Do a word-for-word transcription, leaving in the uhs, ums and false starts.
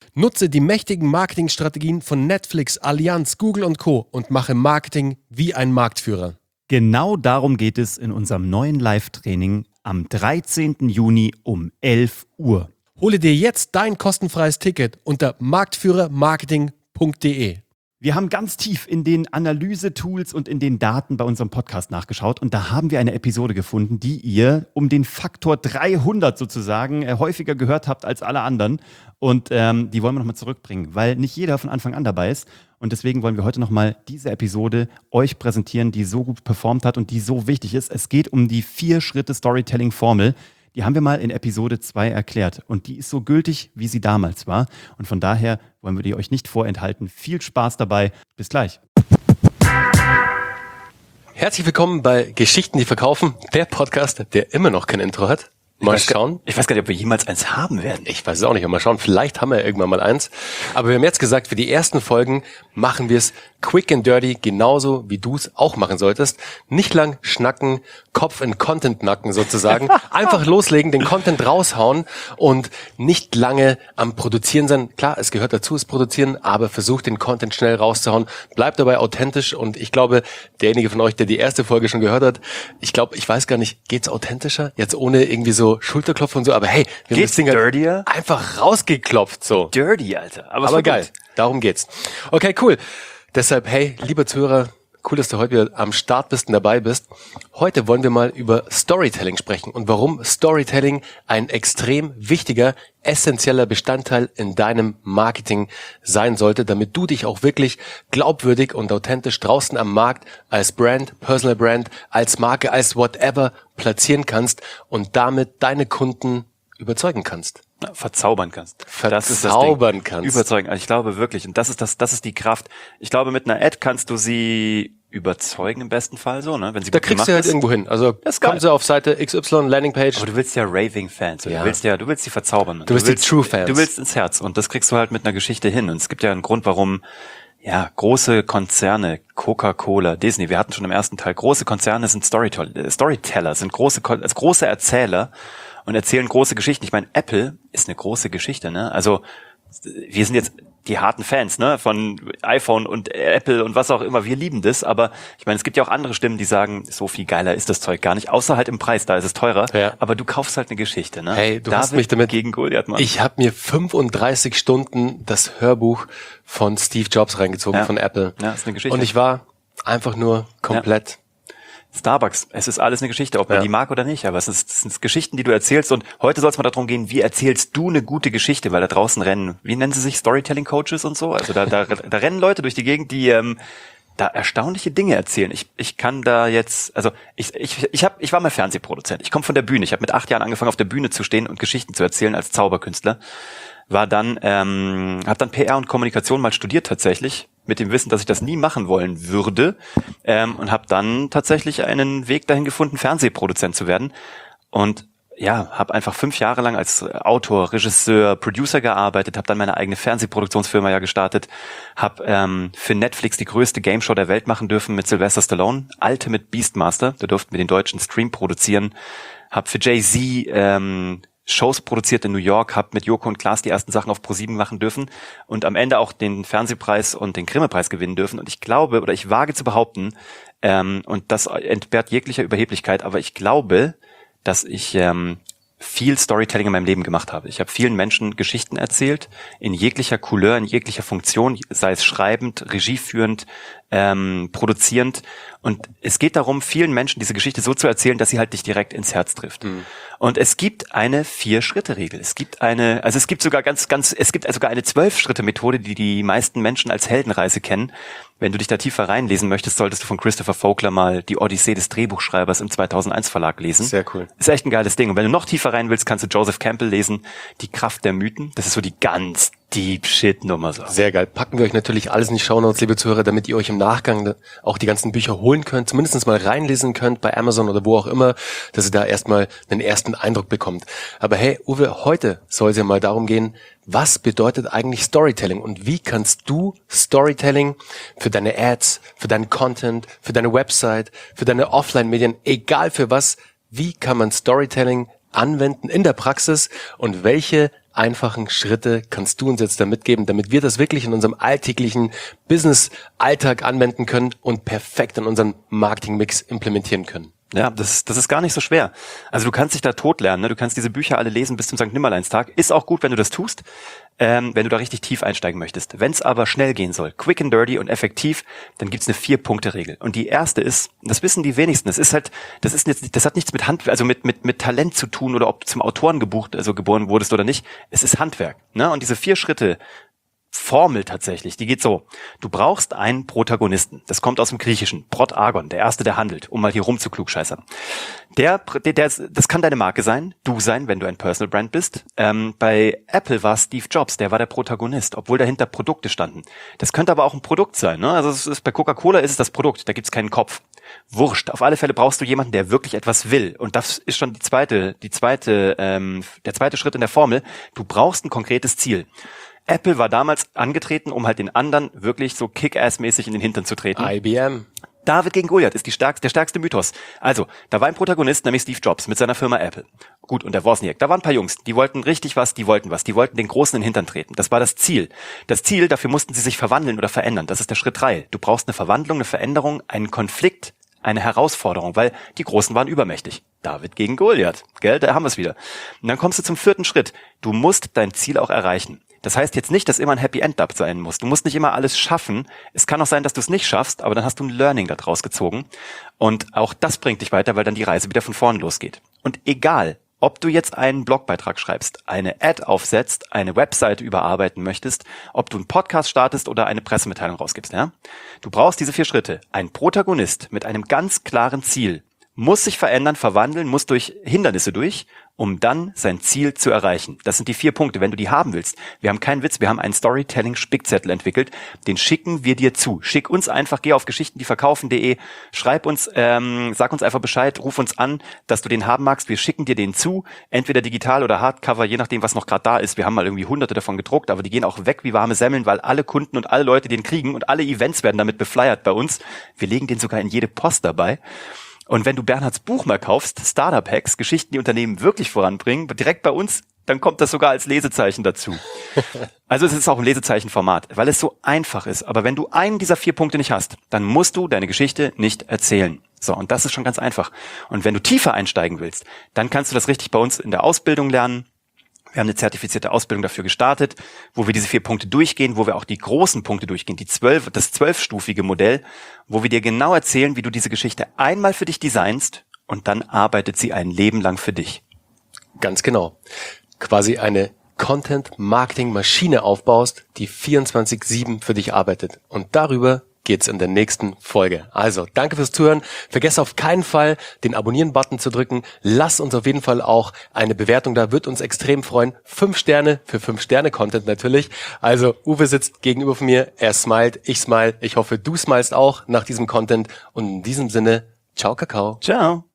Nutze die mächtigen Marketingstrategien von Netflix, Allianz, Google und Co. und mache Marketing wie ein Marktführer. Genau darum geht es in unserem neuen Live-Training am dreizehnten Juni um elf Uhr. Hole dir jetzt dein kostenfreies Ticket unter marktführer marketing punkt de. Wir haben ganz tief in den Analyse-Tools und in den Daten bei unserem Podcast nachgeschaut und da haben wir eine Episode gefunden, die ihr um den Faktor dreihundert sozusagen äh, häufiger gehört habt als alle anderen. Und ähm, die wollen wir nochmal zurückbringen, weil nicht jeder von Anfang an dabei ist. Und deswegen wollen wir heute nochmal diese Episode euch präsentieren, die so gut performt hat und die so wichtig ist. Es geht um die Vier-Schritte-Storytelling-Formel. Die haben wir mal in Episode zwei erklärt und die ist so gültig, wie sie damals war. Und von daher wollen wir die euch nicht vorenthalten. Viel Spaß dabei. Bis gleich. Herzlich willkommen bei Geschichten, die verkaufen. Der Podcast, der immer noch kein Intro hat. Mal ich schauen. Gar, ich weiß gar nicht, ob wir jemals eins haben werden. Ich weiß es auch nicht. Mal schauen, vielleicht haben wir irgendwann mal eins. Aber wir haben jetzt gesagt, für die ersten Folgen machen wir es quick and dirty, genauso wie du es auch machen solltest. Nicht lang schnacken, Kopf in Content nacken sozusagen. Einfach loslegen, den Content raushauen und nicht lange am Produzieren sein. Klar, es gehört dazu, es Produzieren, aber versuch den Content schnell rauszuhauen. Bleib dabei authentisch und ich glaube, derjenige von euch, der die erste Folge schon gehört hat, ich glaube, ich weiß gar nicht, geht's authentischer? Jetzt ohne irgendwie so Schulterklopfen und so, aber hey, wir haben das Ding dirtier? einfach rausgeklopft, so. Dirty, Alter. Aber, aber geil, darum geht's. Okay, cool. Deshalb, hey, lieber Zuhörer, cool, dass du heute wieder am Start bist und dabei bist. Heute wollen wir mal über Storytelling sprechen und warum Storytelling ein extrem wichtiger, essentieller Bestandteil in deinem Marketing sein sollte, damit du dich auch wirklich glaubwürdig und authentisch draußen am Markt als Brand, Personal Brand, als Marke, als whatever platzieren kannst und damit deine Kunden überzeugen kannst. Verzaubern kannst. Verzaubern das ist das Ding. kannst. Überzeugen. Also ich glaube wirklich, und das ist das, das ist die Kraft. Ich glaube, mit einer Ad kannst du sie überzeugen im besten Fall so, ne? Wenn sie da gut kriegst du halt ist. irgendwo hin. Also kommen sie auf Seite X Y, Landingpage. Aber du willst ja Raving-Fans. Ja. Du willst ja, du willst sie verzaubern. Du, du willst willst die True-Fans. Du willst ins Herz. Und das kriegst du halt mit einer Geschichte hin. Und es gibt ja einen Grund, warum ja, große Konzerne, Coca-Cola, Disney, wir hatten schon im ersten Teil, große Konzerne sind Storyteller, Storyteller sind große, als große Erzähler und erzählen große Geschichten. Ich meine, Apple ist eine große Geschichte, ne? Also, wir sind jetzt die harten Fans, ne, von iPhone und Apple und was auch immer. Wir lieben das, aber ich meine, es gibt ja auch andere Stimmen, die sagen, so viel geiler ist das Zeug gar nicht, außer halt im Preis, da ist es teurer. Ja. Aber du kaufst halt eine Geschichte, ne? Hey, du David hast mich damit gegen Goliath, Mann. Ich habe mir fünfunddreißig Stunden das Hörbuch von Steve Jobs reingezogen ja. von Apple. Ja, ist eine Geschichte. Und ich war einfach nur komplett Ja. Starbucks, es ist alles eine Geschichte, ob man ja. die mag oder nicht, aber es, ist, es sind Geschichten, die du erzählst und heute soll es mal darum gehen, wie erzählst du eine gute Geschichte, weil da draußen rennen, wie nennen sie sich, Storytelling-Coaches und so, also da, da, da rennen Leute durch die Gegend, die ähm, da erstaunliche Dinge erzählen. Ich ich kann da jetzt, also ich ich ich hab, ich war mal Fernsehproduzent, ich komme von der Bühne, ich habe mit acht Jahren angefangen auf der Bühne zu stehen und Geschichten zu erzählen als Zauberkünstler, war dann, ähm, habe dann P R und Kommunikation mal studiert tatsächlich, mit dem Wissen, dass ich das nie machen wollen würde, ähm, und habe dann tatsächlich einen Weg dahin gefunden, Fernsehproduzent zu werden und ja, habe einfach fünf Jahre lang als Autor, Regisseur, Producer gearbeitet, habe dann meine eigene Fernsehproduktionsfirma ja gestartet, habe ähm, für Netflix die größte Gameshow der Welt machen dürfen mit Sylvester Stallone, Ultimate Beastmaster, da durften wir den deutschen Stream produzieren, habe für Jay-Z ähm, Shows produziert in New York, habe mit Joko und Klaas die ersten Sachen auf ProSieben machen dürfen und am Ende auch den Fernsehpreis und den Grimme-Preis gewinnen dürfen. Und ich glaube, oder ich wage zu behaupten, ähm, und das entbehrt jeglicher Überheblichkeit, aber ich glaube, dass ich ähm, viel Storytelling in meinem Leben gemacht habe. Ich habe vielen Menschen Geschichten erzählt, in jeglicher Couleur, in jeglicher Funktion, sei es schreibend, regieführend, ähm, produzierend. Und es geht darum, vielen Menschen diese Geschichte so zu erzählen, dass sie halt dich direkt ins Herz trifft. Mhm. Und es gibt eine Vier-Schritte-Regel. Es gibt eine, also es gibt sogar ganz, ganz, es gibt sogar eine Zwölf-Schritte-Methode, die die meisten Menschen als Heldenreise kennen. Wenn du dich da tiefer reinlesen möchtest, solltest du von Christopher Vogler mal die Odyssee des Drehbuchschreibers im zweitausendeins Verlag lesen. Sehr cool. Ist echt ein geiles Ding. Und wenn du noch tiefer rein willst, kannst du Joseph Campbell lesen, Die Kraft der Mythen. Das ist so die ganz Deep Shit Nummer so. Sehr geil. Packen wir euch natürlich alles in die Shownotes, liebe Zuhörer, damit ihr euch im Nachgang auch die ganzen Bücher holen könnt, zumindest mal reinlesen könnt bei Amazon oder wo auch immer, dass ihr da erstmal einen ersten Eindruck bekommt. Aber hey, Uwe, heute soll es ja mal darum gehen, was bedeutet eigentlich Storytelling und wie kannst du Storytelling für deine Ads, für deinen Content, für deine Website, für deine Offline-Medien, egal für was, wie kann man Storytelling anwenden in der Praxis und welche einfachen Schritte kannst du uns jetzt da mitgeben, damit wir das wirklich in unserem alltäglichen Business-Alltag anwenden können und perfekt in unseren Marketing-Mix implementieren können? Ja, das, das ist gar nicht so schwer. Also du kannst dich da tot lernen, ne? Du kannst diese Bücher alle lesen bis zum Sankt Nimmerleinstag. Ist auch gut, wenn du das tust, ähm, wenn du da richtig tief einsteigen möchtest. Wenn es aber schnell gehen soll, quick and dirty und effektiv, dann gibt's eine Vier-Punkte-Regel. Und die erste ist, das wissen die wenigsten, das ist halt, das ist jetzt, das hat nichts mit Hand, also mit mit mit Talent zu tun oder ob du zum Autoren gebucht, also geboren wurdest oder nicht. Es ist Handwerk, ne? Und diese vier Schritte Formel tatsächlich, die geht so. Du brauchst einen Protagonisten. Das kommt aus dem Griechischen. Protagon, der Erste, der handelt, um mal hier rumzuklugscheißern. Der, der, der, das kann deine Marke sein, du sein, wenn du ein Personal Brand bist. Ähm, bei Apple war Steve Jobs, der war der Protagonist, obwohl dahinter Produkte standen. Das könnte aber auch ein Produkt sein, ne? Also es ist, bei Coca-Cola ist es das Produkt, da gibt's keinen Kopf. Wurscht. Auf alle Fälle brauchst du jemanden, der wirklich etwas will. Und das ist schon die zweite, die zweite, ähm, der zweite Schritt in der Formel. Du brauchst ein konkretes Ziel. Apple war damals angetreten, um halt den anderen wirklich so Kick-Ass-mäßig in den Hintern zu treten. I B M. David gegen Goliath ist die stärkste, der stärkste Mythos. Also, da war ein Protagonist, nämlich Steve Jobs mit seiner Firma Apple. Gut, und der Wozniak. Da waren ein paar Jungs, die wollten richtig was, die wollten was. Die wollten den Großen in den Hintern treten. Das war das Ziel. Das Ziel, dafür mussten sie sich verwandeln oder verändern. Das ist der Schritt drei. Du brauchst eine Verwandlung, eine Veränderung, einen Konflikt, eine Herausforderung, weil die Großen waren übermächtig. David gegen Goliath. Gell, da haben wir es wieder. Und dann kommst du zum vierten Schritt. Du musst dein Ziel auch erreichen. Das heißt jetzt nicht, dass immer ein Happy End up sein muss. Du musst nicht immer alles schaffen. Es kann auch sein, dass du es nicht schaffst, aber dann hast du ein Learning da draus gezogen. Und auch das bringt dich weiter, weil dann die Reise wieder von vorn losgeht. Und egal, ob du jetzt einen Blogbeitrag schreibst, eine Ad aufsetzt, eine Webseite überarbeiten möchtest, ob du einen Podcast startest oder eine Pressemitteilung rausgibst, ja? Du brauchst diese vier Schritte. Ein Protagonist mit einem ganz klaren Ziel muss sich verändern, verwandeln, muss durch Hindernisse durch, um dann sein Ziel zu erreichen. Das sind die vier Punkte, wenn du die haben willst. Wir haben keinen Witz, wir haben einen Storytelling-Spickzettel entwickelt, den schicken wir dir zu. Schick uns einfach, geh auf geschichtendieverkaufen punkt de, schreib uns, ähm, sag uns einfach Bescheid, ruf uns an, dass du den haben magst. Wir schicken dir den zu, entweder digital oder Hardcover, je nachdem, was noch gerade da ist. Wir haben mal irgendwie hunderte davon gedruckt, aber die gehen auch weg wie warme Semmeln, weil alle Kunden und alle Leute den kriegen und alle Events werden damit beflyert bei uns. Wir legen den sogar in jede Post dabei. Und wenn du Bernhards Buch mal kaufst, Startup Hacks, Geschichten, die Unternehmen wirklich voranbringen, direkt bei uns, dann kommt das sogar als Lesezeichen dazu. Also es ist auch ein Lesezeichenformat, weil es so einfach ist. Aber wenn du einen dieser vier Punkte nicht hast, dann musst du deine Geschichte nicht erzählen. So, und das ist schon ganz einfach. Und wenn du tiefer einsteigen willst, dann kannst du das richtig bei uns in der Ausbildung lernen. Wir haben eine zertifizierte Ausbildung dafür gestartet, wo wir diese vier Punkte durchgehen, wo wir auch die großen Punkte durchgehen, die zwölf, das zwölfstufige Modell, wo wir dir genau erzählen, wie du diese Geschichte einmal für dich designst und dann arbeitet sie ein Leben lang für dich. Ganz genau. Quasi eine Content-Marketing-Maschine aufbaust, die vierundzwanzig sieben für dich arbeitet. Und darüber geht's in der nächsten Folge. Also, danke fürs Zuhören. Vergesst auf keinen Fall, den Abonnieren-Button zu drücken. Lasst uns auf jeden Fall auch eine Bewertung da, wird uns extrem freuen. Fünf Sterne für fünf Sterne Content natürlich. Also, Uwe sitzt gegenüber von mir, er smilet, ich smile. Ich hoffe, du smilest auch nach diesem Content. Und in diesem Sinne, ciao Kakao. Ciao.